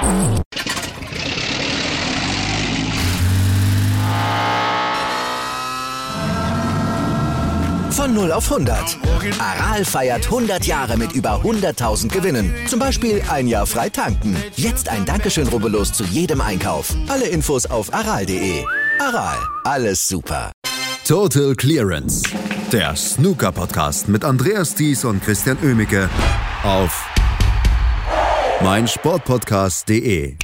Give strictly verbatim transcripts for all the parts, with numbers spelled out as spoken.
Von null auf hundert. Aral feiert hundert Jahre mit über hunderttausend Gewinnen. Zum Beispiel ein Jahr frei tanken. Jetzt ein Dankeschön, rubbellos zu jedem Einkauf. Alle Infos auf aral punkt de. Aral, alles super. Total Clearance. Der Snooker-Podcast mit Andreas Thies und Christian Oemicke auf meinsportpodcast punkt de.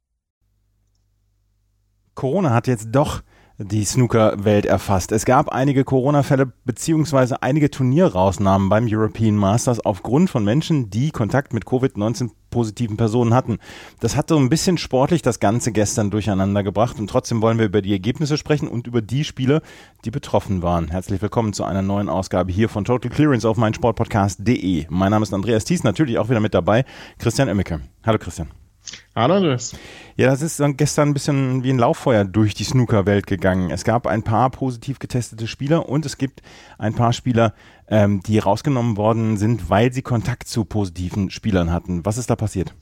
Corona hat jetzt doch die Snooker-Welt erfasst. Es gab einige Corona-Fälle bzw. einige Turnierrausnahmen beim European Masters aufgrund von Menschen, die Kontakt mit Covid neunzehn positiven Personen hatten. Das hat so ein bisschen sportlich das Ganze gestern durcheinander gebracht und trotzdem wollen wir über die Ergebnisse sprechen und über die Spieler, die betroffen waren. Herzlich willkommen zu einer neuen Ausgabe hier von Total Clearance auf meinsportpodcast punkt de. Mein Name ist Andreas Thies, natürlich auch wieder mit dabei Christian Oemicke. Hallo Christian. Hallo Andreas. Ja, das ist dann gestern ein bisschen wie ein Lauffeuer durch die Snooker-Welt gegangen. Es gab ein paar positiv getestete Spieler und es gibt ein paar Spieler, ähm, die rausgenommen worden sind, weil sie Kontakt zu positiven Spielern hatten. Was ist da passiert?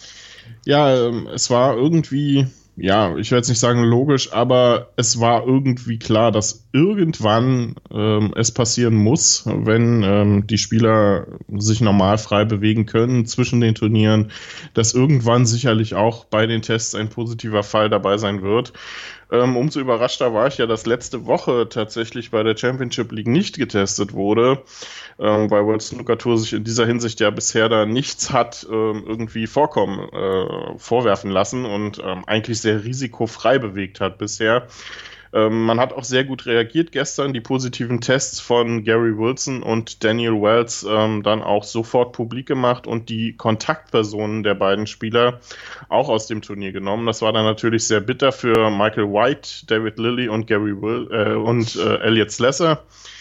Ja, ähm, es war irgendwie, ja, ich werde jetzt nicht sagen logisch, aber es war irgendwie klar, dass irgendwann ähm, es passieren muss, wenn ähm, die Spieler sich normal frei bewegen können zwischen den Turnieren, dass irgendwann sicherlich auch bei den Tests ein positiver Fall dabei sein wird. Ähm, umso überraschter war ich ja, dass letzte Woche tatsächlich bei der Championship League nicht getestet wurde, ähm, weil World Snooker Tour sich in dieser Hinsicht ja bisher da nichts hat ähm, irgendwie vorkommen, äh, vorwerfen lassen und ähm, eigentlich sehr risikofrei bewegt hat bisher. Ähm, man hat auch sehr gut reagiert gestern, die positiven Tests von Gary Wilson und Daniel Wells ähm, dann auch sofort publik gemacht und die Kontaktpersonen der beiden Spieler auch aus dem Turnier genommen. Das war dann natürlich sehr bitter für Michael White, David Lilley und Gary Will äh, und äh, Elliot Slesser,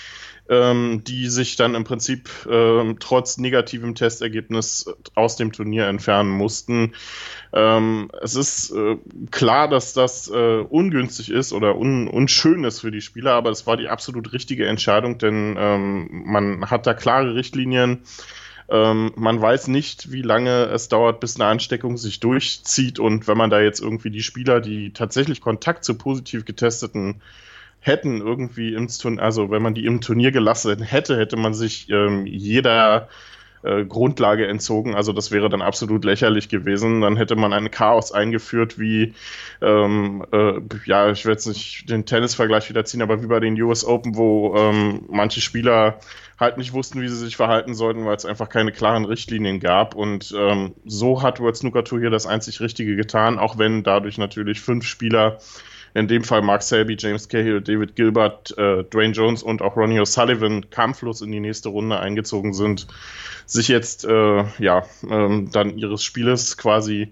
ähm, die sich dann im Prinzip äh, trotz negativem Testergebnis aus dem Turnier entfernen mussten. Ähm, es ist äh, klar, dass das äh, ungünstig ist oder un- unschön ist für die Spieler, aber es war die absolut richtige Entscheidung, denn ähm, man hat da klare Richtlinien. Ähm, man weiß nicht, wie lange es dauert, bis eine Ansteckung sich durchzieht, und wenn man da jetzt irgendwie die Spieler, die tatsächlich Kontakt zu positiv Getesteten hätten, irgendwie im Turnier, also wenn man die im Turnier gelassen hätte, hätte man sich ähm, jeder äh, Grundlage entzogen. Also das wäre dann absolut lächerlich gewesen. Dann hätte man ein Chaos eingeführt, wie, ähm, äh, ja, ich will jetzt nicht den Tennisvergleich wieder ziehen, aber wie bei den U S Open, wo ähm, manche Spieler halt nicht wussten, wie sie sich verhalten sollten, weil es einfach keine klaren Richtlinien gab. Und ähm, so hat World Snooker Tour hier das einzig Richtige getan, auch wenn dadurch natürlich fünf Spieler, in dem Fall Mark Selby, James Cahill, David Gilbert, äh, Dwayne Jones und auch Ronnie O'Sullivan kampflos in die nächste Runde eingezogen sind, sich jetzt äh, ja ähm, dann ihres Spieles quasi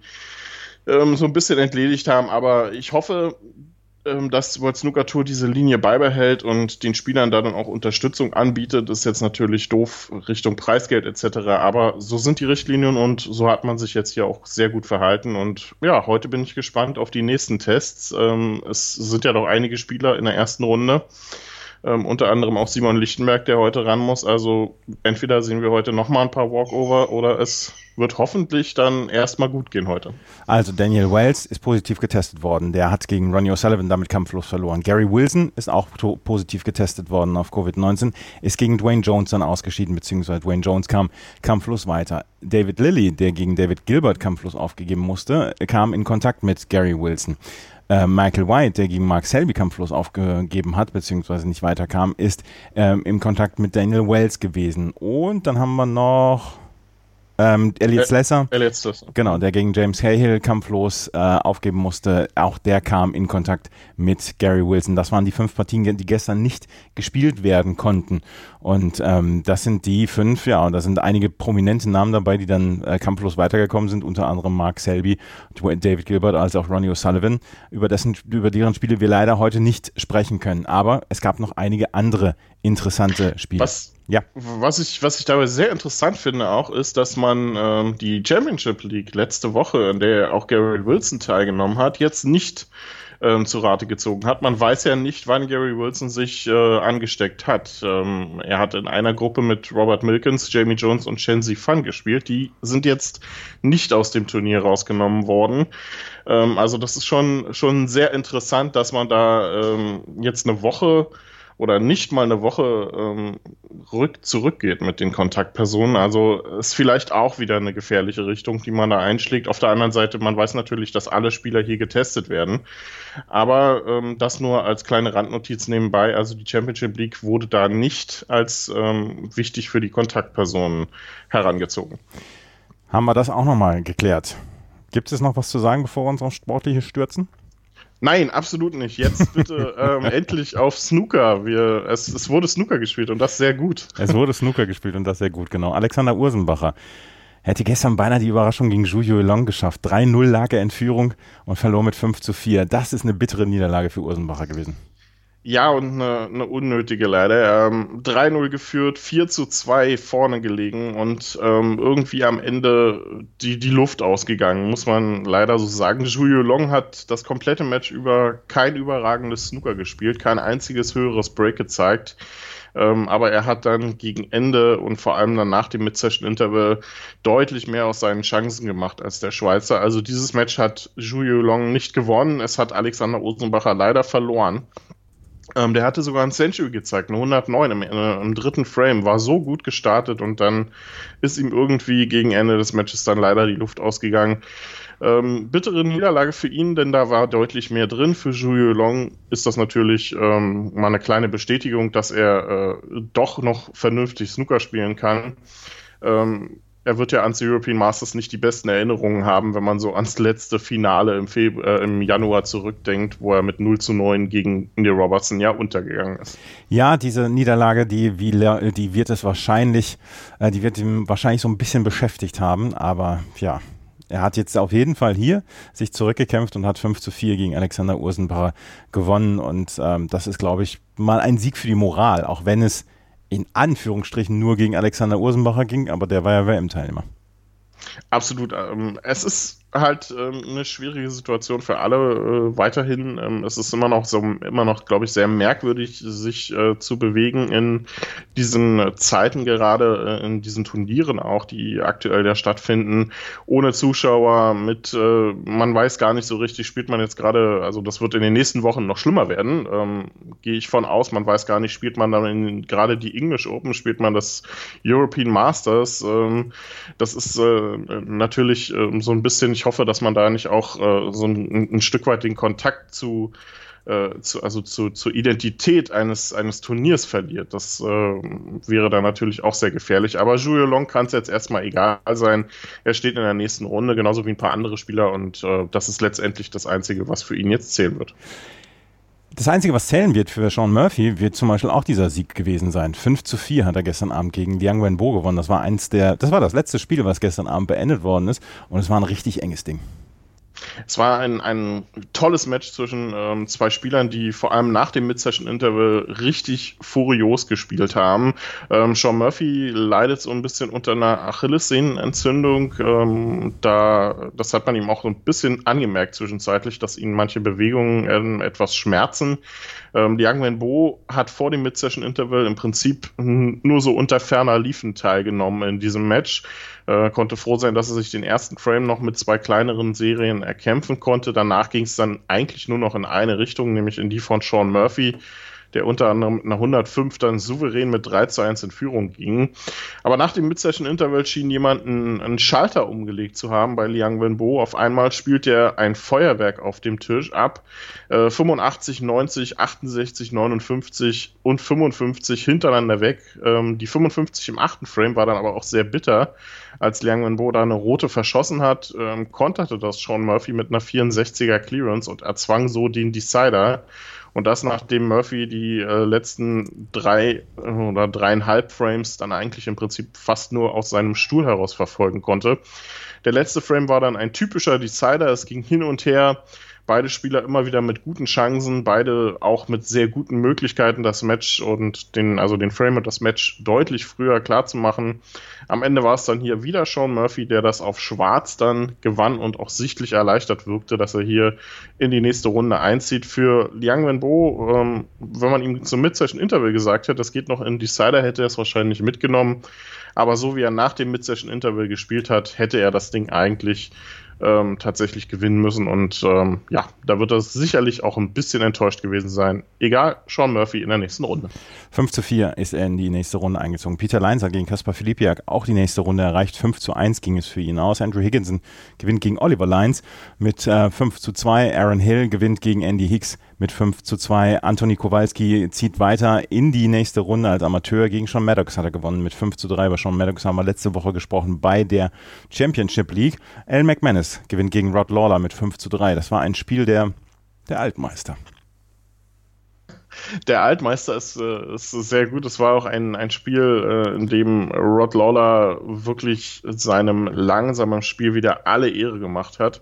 ähm, so ein bisschen entledigt haben. Aber ich hoffe, ähm, dass World Snooker Tour diese Linie beibehält und den Spielern dann auch Unterstützung anbietet. Das ist jetzt natürlich doof Richtung Preisgeld et cetera. Aber so sind die Richtlinien und so hat man sich jetzt hier auch sehr gut verhalten. Und ja, heute bin ich gespannt auf die nächsten Tests. Ähm, es sind ja noch einige Spieler in der ersten Runde. Ähm, unter anderem auch Simon Lichtenberg, der heute ran muss. Also entweder sehen wir heute nochmal ein paar Walkover oder es wird hoffentlich dann erstmal gut gehen heute. Also Daniel Wells ist positiv getestet worden. Der hat gegen Ronnie O'Sullivan damit kampflos verloren. Gary Wilson ist auch to- positiv getestet worden auf Covid neunzehn, ist gegen Dwayne Jones dann ausgeschieden, beziehungsweise Dwayne Jones kam kampflos weiter. David Lilley, der gegen David Gilbert kampflos aufgegeben musste, kam in Kontakt mit Gary Wilson. Äh, Michael White, der gegen Mark Selby kampflos aufgegeben hat, beziehungsweise nicht weiterkam, ist ähm, im Kontakt mit Daniel Wells gewesen. Und dann haben wir noch ähm, Elliot Slesser, Elliot Slesser, genau, der gegen James Cahill kampflos äh, aufgeben musste. Auch der kam in Kontakt mit Gary Wilson. Das waren die fünf Partien, die gestern nicht gespielt werden konnten. Und ähm, das sind die fünf, ja, und da sind einige prominente Namen dabei, die dann äh, kampflos weitergekommen sind, unter anderem Mark Selby, David Gilbert, als auch Ronnie O'Sullivan, über dessen, über deren Spiele wir leider heute nicht sprechen können. Aber es gab noch einige andere interessante Spiele. Was, ja. was, ich, was ich dabei sehr interessant finde auch, ist, dass man ähm, die Championship League letzte Woche, in der auch Gary Wilson teilgenommen hat, jetzt nicht ähm, zu Rate gezogen hat. Man weiß ja nicht, wann Gary Wilson sich äh, angesteckt hat. Ähm, er hat in einer Gruppe mit Robert Milkins, Jamie Jones und Shenzi Fan gespielt. Die sind jetzt nicht aus dem Turnier rausgenommen worden. Ähm, also das ist schon, schon sehr interessant, dass man da ähm, jetzt eine Woche oder nicht mal eine Woche ähm, rück, zurückgeht mit den Kontaktpersonen. Also ist vielleicht auch wieder eine gefährliche Richtung, die man da einschlägt. Auf der anderen Seite, man weiß natürlich, dass alle Spieler hier getestet werden. Aber ähm, das nur als kleine Randnotiz nebenbei. Also die Championship League wurde da nicht als ähm, wichtig für die Kontaktpersonen herangezogen. Haben wir das auch nochmal geklärt. Gibt es noch was zu sagen, bevor wir uns auf Sportliche stürzen? Nein, absolut nicht. Jetzt bitte ähm, endlich auf Snooker. Wir, es, es wurde Snooker gespielt und das sehr gut. Es wurde Snooker gespielt und das sehr gut, genau. Alexander Ursenbacher hätte gestern beinahe die Überraschung gegen Zhu Yuelong geschafft. drei null lag er in Führung und verlor mit fünf zu vier. Das ist eine bittere Niederlage für Ursenbacher gewesen. Ja, und eine, eine unnötige leider. Ähm, drei null geführt, vier zu zwei vorne gelegen und ähm, irgendwie am Ende die, die Luft ausgegangen, muss man leider so sagen. Zhu Yuelong hat das komplette Match über kein überragendes Snooker gespielt, kein einziges höheres Break gezeigt. Ähm, aber er hat dann gegen Ende und vor allem dann nach dem Mid-Session-Interval deutlich mehr aus seinen Chancen gemacht als der Schweizer. Also dieses Match hat Zhu Yuelong nicht gewonnen, es hat Alexander Ursenbacher leider verloren. Ähm, der hatte sogar ein Century gezeigt, eine hundertneun im, äh, im dritten Frame, war so gut gestartet und dann ist ihm irgendwie gegen Ende des Matches dann leider die Luft ausgegangen. Ähm, bittere Niederlage für ihn, denn da war deutlich mehr drin. Für Zhu Yuelong ist das natürlich ähm, mal eine kleine Bestätigung, dass er äh, doch noch vernünftig Snooker spielen kann. Ähm, Er wird ja ans European Masters nicht die besten Erinnerungen haben, wenn man so ans letzte Finale im, Februar, äh, im Januar zurückdenkt, wo er mit null zu neun gegen Neil Robertson ja untergegangen ist. Ja, diese Niederlage, die, wie, die wird es wahrscheinlich, äh, die wird ihn wahrscheinlich so ein bisschen beschäftigt haben, aber ja, er hat jetzt auf jeden Fall hier sich zurückgekämpft und hat fünf zu vier gegen Alexander Ursenbacher gewonnen und ähm, das ist, glaube ich, mal ein Sieg für die Moral, auch wenn es in Anführungsstrichen nur gegen Alexander Ursenbacher ging, aber der war ja W M-Teilnehmer. Absolut. Ähm, es ist halt ähm, eine schwierige Situation für alle äh, weiterhin. Ähm, es ist immer noch so, immer noch, glaube ich, sehr merkwürdig, sich äh, zu bewegen in diesen Zeiten gerade, äh, in diesen Turnieren auch, die aktuell ja stattfinden, ohne Zuschauer, mit, äh, man weiß gar nicht so richtig, spielt man jetzt gerade, also das wird in den nächsten Wochen noch schlimmer werden, ähm, gehe ich von aus, man weiß gar nicht, spielt man dann in, gerade die English Open, spielt man das European Masters, ähm, das ist äh, natürlich äh, so ein bisschen, ich hoffe, dass man da nicht auch äh, so ein, ein Stück weit den Kontakt zu, äh, zu also zu, zur Identität eines, eines Turniers verliert. Das äh, wäre dann natürlich auch sehr gefährlich. Aber Zhu Yuelong kann es jetzt erstmal egal sein. Er steht in der nächsten Runde, genauso wie ein paar andere Spieler und äh, das ist letztendlich das Einzige, was für ihn jetzt zählen wird. Das Einzige, was zählen wird für Sean Murphy, wird zum Beispiel auch dieser Sieg gewesen sein. fünf zu vier hat er gestern Abend gegen Liang Wenbo gewonnen. Das war eins der, das war das letzte Spiel, was gestern Abend beendet worden ist. Und es war ein richtig enges Ding. Es war ein, ein tolles Match zwischen ähm, zwei Spielern, die vor allem nach dem Mid-Session-Interval richtig furios gespielt haben. Ähm, Sean Murphy leidet so ein bisschen unter einer Achillessehnenentzündung. Ähm, da, das hat man ihm auch so ein bisschen angemerkt zwischenzeitlich, dass ihn manche Bewegungen ähm, etwas schmerzen. Ähm, Liang Wenbo hat vor dem Mid-Session-Interval im Prinzip nur so unter ferner Liefen teilgenommen in diesem Match. Äh, konnte froh sein, dass er sich den ersten Frame noch mit zwei kleineren Serien erkämpfen konnte. Danach ging es dann eigentlich nur noch in eine Richtung, nämlich in die von Sean Murphy, der unter anderem mit einer hundertfünf dann souverän mit drei zu eins in Führung ging. Aber nach dem Mid-Session-Interval schien jemand einen, einen Schalter umgelegt zu haben bei Liang Wenbo. Auf einmal spielt er ein Feuerwerk auf dem Tisch ab. Äh, fünfundachtzig, neunzig, achtundsechzig, neunundfünfzig und fünfundfünfzig hintereinander weg. Ähm, die fünfundfünfzig im achten Frame war dann aber auch sehr bitter. Als Liang Wenbo da eine rote verschossen hat, ähm, konterte das Sean Murphy mit einer vierundsechziger Clearance und erzwang so den Decider. Und das, nachdem Murphy die äh, letzten drei äh, oder dreieinhalb Frames dann eigentlich im Prinzip fast nur aus seinem Stuhl heraus verfolgen konnte. Der letzte Frame war dann ein typischer Decider. Es ging hin und her. Beide Spieler immer wieder mit guten Chancen, beide auch mit sehr guten Möglichkeiten, das Match und den, also den Frame und das Match deutlich früher klar zu machen. Am Ende war es dann hier wieder Sean Murphy, der das auf Schwarz dann gewann und auch sichtlich erleichtert wirkte, dass er hier in die nächste Runde einzieht. Für Liang Wenbo, ähm, wenn man ihm zum Mid-Session-Interview gesagt hätte, das geht noch in Decider, hätte er es wahrscheinlich mitgenommen. Aber so wie er nach dem Mid-Session-Interview gespielt hat, hätte er das Ding eigentlich ähm, tatsächlich gewinnen müssen. Und ähm, ja, da wird er sicherlich auch ein bisschen enttäuscht gewesen sein. Egal, Sean Murphy in der nächsten Runde. fünf zu vier ist er in die nächste Runde eingezogen. Peter Leinzer gegen Kaspar Filipiak auch die nächste Runde erreicht. fünf zu eins ging es für ihn aus. Andrew Higginson gewinnt gegen Oliver Lyons mit äh, fünf zu zwei. Aaron Hill gewinnt gegen Andy Hicks mit fünf zu zwei. Anthony Kowalski zieht weiter in die nächste Runde als Amateur. Gegen Sean Maddox hat er gewonnen mit fünf zu drei. Über Sean Maddox haben wir letzte Woche gesprochen bei der Championship League. Al McManus gewinnt gegen Rod Lawler mit fünf zu drei. Das war ein Spiel der, der Altmeister. Der Altmeister ist, äh, ist sehr gut. Es war auch ein, ein Spiel, äh, in dem Rod Lawler wirklich seinem langsamen Spiel wieder alle Ehre gemacht hat.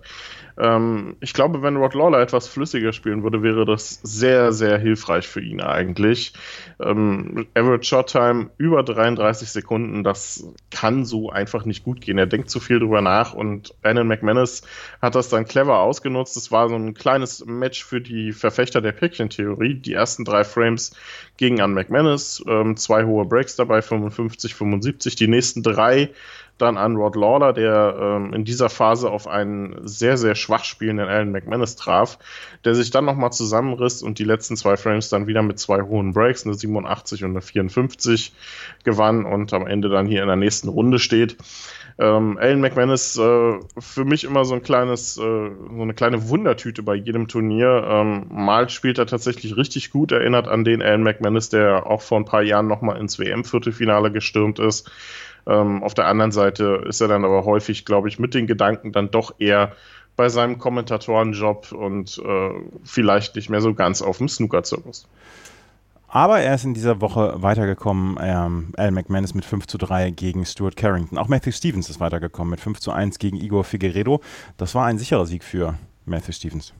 Ähm, ich glaube, wenn Rod Lawler etwas flüssiger spielen würde, wäre das sehr, sehr hilfreich für ihn eigentlich. Ähm, Average Shot Time über dreiunddreißig Sekunden, das kann so einfach nicht gut gehen. Er denkt zu viel drüber nach und Alan McManus hat das dann clever ausgenutzt. Es war so ein kleines Match für die Verfechter der Päckchentheorie. Die ersten drei Frames gingen an McManus, ähm, zwei hohe Breaks dabei, fünfundfünfzig, fünfundsiebzig. Die nächsten drei dann an Rod Lawler, der ähm, in dieser Phase auf einen sehr, sehr schwach spielenden Alan McManus traf, der sich dann nochmal zusammenriss und die letzten zwei Frames dann wieder mit zwei hohen Breaks, eine siebenundachtzig und eine vierundfünfzig, gewann und am Ende dann hier in der nächsten Runde steht. Ähm, Alan McManus äh, für mich immer so ein kleines, äh, so eine kleine Wundertüte bei jedem Turnier. Ähm, mal spielt er tatsächlich richtig gut, erinnert an den Alan McManus, der auch vor ein paar Jahren nochmal ins W M-Viertelfinale gestürmt ist. Ähm, auf der anderen Seite ist er dann aber häufig, glaube ich, mit den Gedanken dann doch eher bei seinem Kommentatorenjob und äh, vielleicht nicht mehr so ganz auf dem Snooker-Zirkus. Aber er ist in dieser Woche weitergekommen, ähm, Al McManus mit fünf zu drei gegen Stuart Carrington. Auch Matthew Stevens ist weitergekommen mit fünf zu eins gegen Igor Figueiredo. Das war ein sicherer Sieg für Matthew Stevens.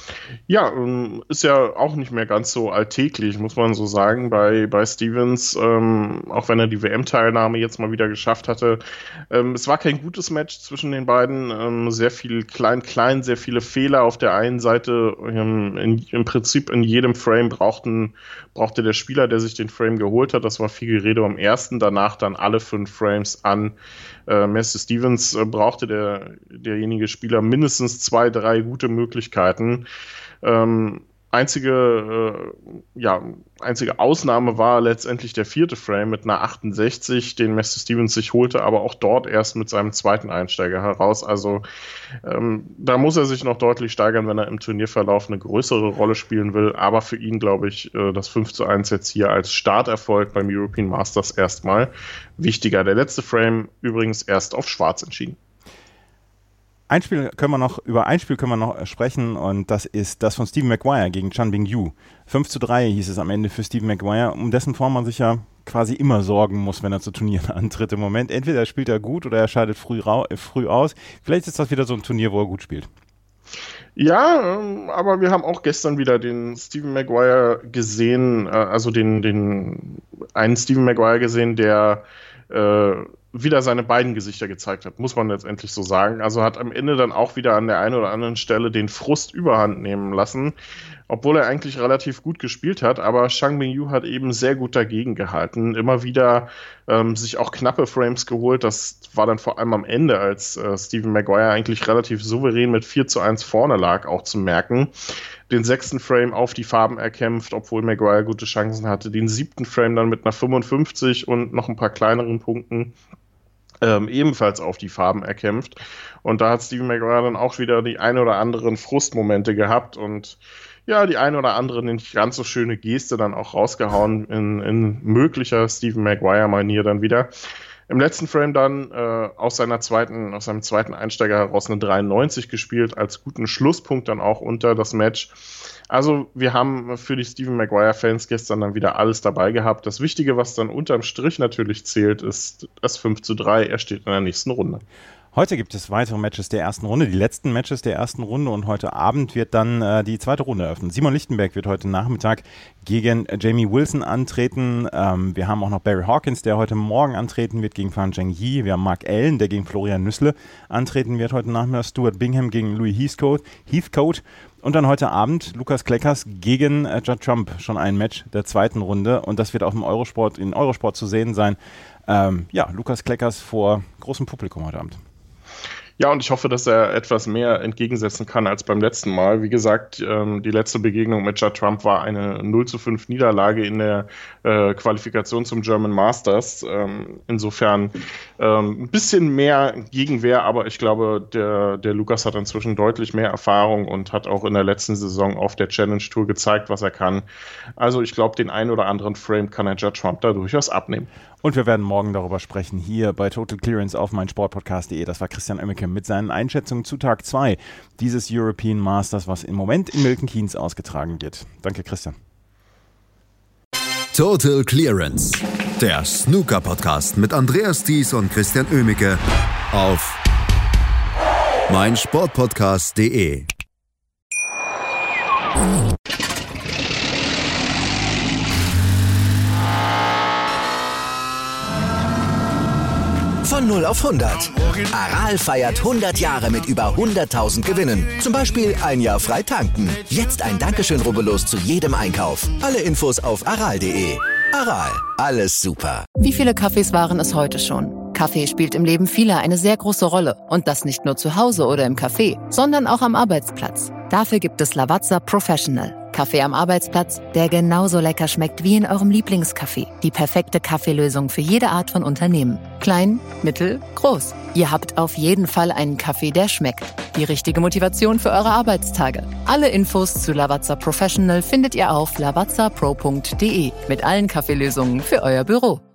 Ja, ist ja auch nicht mehr ganz so alltäglich, muss man so sagen, bei, bei Stevens, ähm, auch wenn er die W M-Teilnahme jetzt mal wieder geschafft hatte. Ähm, es war kein gutes Match zwischen den beiden, ähm, sehr viel klein-klein, sehr viele Fehler auf der einen Seite. Ähm, in, im Prinzip in jedem Frame brauchten, brauchte der Spieler, der sich den Frame geholt hat, das war Figueiredo am ersten, danach dann alle fünf Frames an äh, Matthew Stevens, äh, brauchte der, derjenige Spieler mindestens zwei, drei gute Möglichkeiten. Ähm, einzige, äh, ja, einzige Ausnahme war letztendlich der vierte Frame mit einer achtundsechzig, den Matthew Stevens sich holte, aber auch dort erst mit seinem zweiten Einsteiger heraus. Also ähm, da muss er sich noch deutlich steigern, wenn er im Turnierverlauf eine größere Rolle spielen will. Aber für ihn, glaube ich, äh, das fünf zu eins jetzt hier als Starterfolg beim European Masters erstmal wichtiger. Der letzte Frame übrigens erst auf Schwarz entschieden. Ein Spiel können wir noch, über ein Spiel können wir noch sprechen und das ist das von Stephen Maguire gegen Chan Bing-Yu. fünf zu drei hieß es am Ende für Stephen Maguire, um dessen Form man sich ja quasi immer sorgen muss, wenn er zu Turnieren antritt im Moment. Entweder spielt er gut oder er scheidet früh, rau- äh, früh aus. Vielleicht ist das wieder so ein Turnier, wo er gut spielt. Ja, ähm, aber wir haben auch gestern wieder den Stephen Maguire gesehen, äh, also den, den einen Stephen Maguire gesehen, der äh, wieder seine beiden Gesichter gezeigt hat, muss man letztendlich so sagen. Also hat am Ende dann auch wieder an der einen oder anderen Stelle den Frust überhand nehmen lassen, obwohl er eigentlich relativ gut gespielt hat, aber Chan Bing-Yu hat eben sehr gut dagegen gehalten, immer wieder ähm, sich auch knappe Frames geholt. Das war dann vor allem am Ende, als äh, Stephen Maguire eigentlich relativ souverän mit vier zu eins vorne lag, auch zu merken. Den sechsten Frame auf die Farben erkämpft, obwohl Maguire gute Chancen hatte. Den siebten Frame dann mit einer fünfundfünfzig und noch ein paar kleineren Punkten ähm, ebenfalls auf die Farben erkämpft. Und da hat Stephen Maguire dann auch wieder die ein oder anderen Frustmomente gehabt und ja, die ein oder andere nicht ganz so schöne Geste dann auch rausgehauen in, in möglicher Stephen Maguire-Manier dann wieder. Im letzten Frame dann äh, aus seiner zweiten, aus seinem zweiten Einsteiger heraus eine dreiundneunzig gespielt, als guten Schlusspunkt dann auch unter das Match. Also wir haben für die Stephen Maguire-Fans gestern dann wieder alles dabei gehabt. Das Wichtige, was dann unterm Strich natürlich zählt, ist das fünf zu drei. Er steht in der nächsten Runde. Heute gibt es weitere Matches der ersten Runde, die letzten Matches der ersten Runde und heute Abend wird dann äh, die zweite Runde eröffnen. Simon Lichtenberg wird heute Nachmittag gegen Jamie Wilson antreten. Ähm, wir haben auch noch Barry Hawkins, der heute Morgen antreten wird gegen Fan Zhengyi. Wir haben Mark Allen, der gegen Florian Nüssle antreten wird heute Nachmittag. Stuart Bingham gegen Louis Heathcote. Heathcote. Und dann heute Abend Lukas Kleckers gegen äh, Judd Trump. Schon ein Match der zweiten Runde und das wird auch im Eurosport, in Eurosport zu sehen sein. Ähm, ja, Lukas Kleckers vor großem Publikum heute Abend. Ja, und ich hoffe, dass er etwas mehr entgegensetzen kann als beim letzten Mal. Wie gesagt, ähm, die letzte Begegnung mit Judd Trump war eine null zu fünf Niederlage in der äh, Qualifikation zum German Masters. Ähm, insofern ähm, ein bisschen mehr Gegenwehr, aber ich glaube, der, der Lukas hat inzwischen deutlich mehr Erfahrung und hat auch in der letzten Saison auf der Challenge Tour gezeigt, was er kann. Also ich glaube, den einen oder anderen Frame kann er Judd Trump da durchaus abnehmen. Und wir werden morgen darüber sprechen, hier bei Total Clearance auf meinsportpodcast punkt de. Das war Christian Oemmeke mit seinen Einschätzungen zu Tag zwei dieses European Masters, was im Moment in Milton Keynes ausgetragen wird. Danke, Christian. Total Clearance, der Snooker-Podcast mit Andreas Thies und Christian Oemmeke auf meinsportpodcast punkt de. Von null auf hundert. Aral feiert hundert Jahre mit über hunderttausend Gewinnen. Zum Beispiel ein Jahr frei tanken. Jetzt ein Dankeschön, rubbellos zu jedem Einkauf. Alle Infos auf aral punkt de. Aral, alles super. Wie viele Kaffees waren es heute schon? Kaffee spielt im Leben vieler eine sehr große Rolle. Und das nicht nur zu Hause oder im Café, sondern auch am Arbeitsplatz. Dafür gibt es Lavazza Professional. Kaffee am Arbeitsplatz, der genauso lecker schmeckt wie in eurem Lieblingscafé. Die perfekte Kaffeelösung für jede Art von Unternehmen. Klein, mittel, groß. Ihr habt auf jeden Fall einen Kaffee, der schmeckt. Die richtige Motivation für eure Arbeitstage. Alle Infos zu Lavazza Professional findet ihr auf lavazza pro punkt de mit allen Kaffeelösungen für euer Büro.